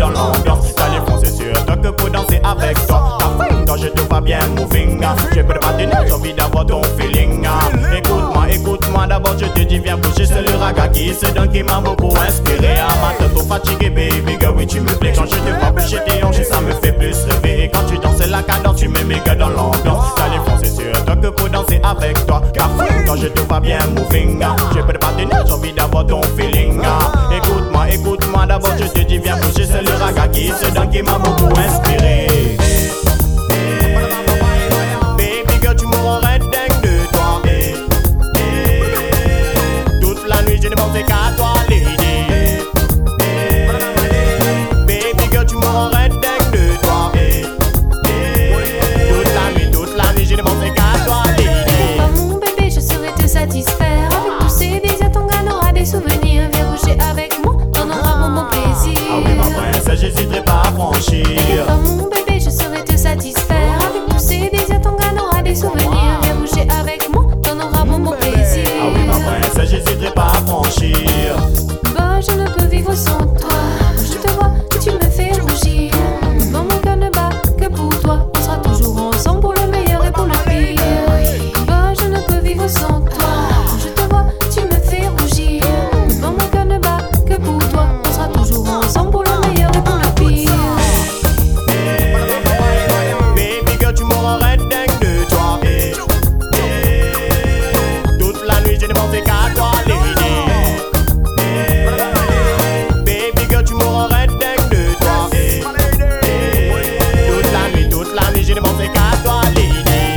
dans l'ambiance. T'as les fonds, c'est sûr, toi que pour danser avec toi. Ta fine, quand je te vois bien moving. J'ai pas de partenaire, j'ai envie d'avoir ton feeling. Écoute-moi, d'abord je te dis viens bouger. C'est le raga qui se donne qui m'a beaucoup inspiré. Ma tête trop fatiguée, baby girl, oui tu me plais. Quand je te vois bouger tes hanches, ça me fait plus rêver. Et quand tu danses la cadence, tu mets mes gars dans l'ambiance. T'as les fonds, c'est sûr, toi que pour danser avec toi. Car quand je te vois bien moving. J'ai pas de partenaire, j'ai envie d'avoir ton feeling. Écoute-moi, d'abord je te dis viens bouger. C'est le raga qui se donne qui m'a beaucoup inspiré. Baby girl, tu m'aurais dingue de toi. Toute la nuit j'ai demandé qu'à toi, lady. Baby girl, tu m'aurais dingue de toi. Toute la nuit j'ai demandé qu'à toi, lady. Oh mon bébé, je saurais te satisfaire. Avec tous ces désirs, ton gars n'aura des souvenirs. Viens bouger avec moi, t'en auras mon plaisir. Ah oui ma princesse, j'hésiterai pas à franchir. Oh mon bébé, je saurais te satisfaire. Avec tous ces désirs, ton gars n'aura des souvenirs. Viens bouger avec moi, t'en auras mon plaisir. Ah oui ma princesse, j'hésiterai pas à franchir. Bah, je ne peux vivre sans toi. Je te vois, tu me fais rougir. Bon, mon cœur ne bat que pour toi. On sera toujours ensemble pour le meilleur et pour le pire. Bah, je ne peux vivre sans toi. Je te vois, tu me fais rougir. Bon, mon cœur ne bat que pour toi. On sera toujours ensemble pour le meilleur et pour le pire. Baby girl, tu m'aurais dingue de toi. Toute la nuit j'ai demandé qu'à toi, lady. Baby girl, tu m'aurais dingue de toi. Toute la nuit j'ai demandé qu'à toi, lady.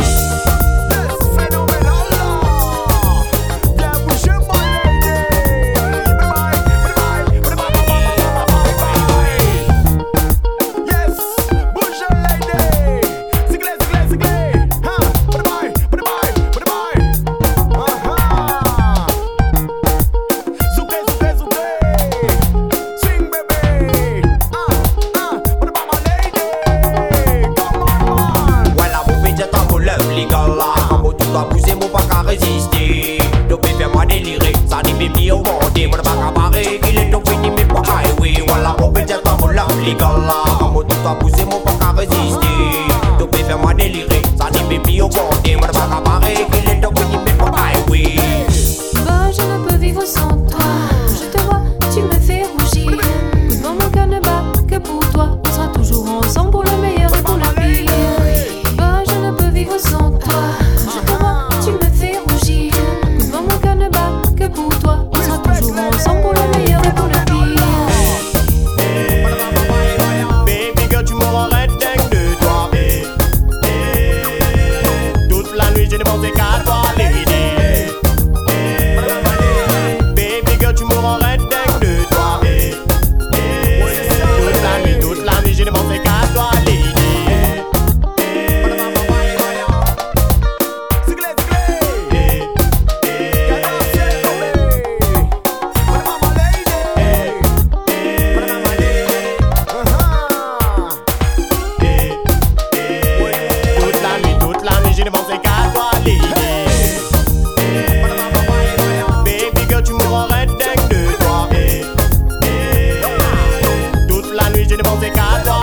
Quand tu dois bouger, mon pas qu'à résister. Donc, fais-moi délirer, ça dit baby au bordé. Mon pas qu'à barrer, qu'il est tout fini, mais pas highway. Voilà, mon petit temps pour l'appliquer là. Quand tu dois bouger, mon pas qu'à résister. Donc, fais-moi délirer, ça dit baby au bordé. Mon pas qu'à barrer, qu'il est tout fini, mais pas highway. Bah, je ne peux vivre sans toi. Je te vois, tu me fais rougir. Bon, mon cœur ne bat que pour toi. On sera toujours ensemble pour le meilleur et pour le pire. Bah, je ne peux vivre sans toi. Je te vois, tu me fais rougir. Bon, mon cœur ne bat que pour toi. On sera toujours ensemble pour le meilleur et pour le pire. Baby girl, tu m'aurais dingue de toi. Toute la nuit j'ai demandé qu'à toi, lady. Baby girl, tu m'aurais dingue de toi. Toute la nuit j'ai demandé qu'à toi, lady. Toute la nuit j'ai demandé qu'à toi, lady. Baby girl, tu m'aurais dingue de toi. Toute la nuit j'ai demandé qu'à toi.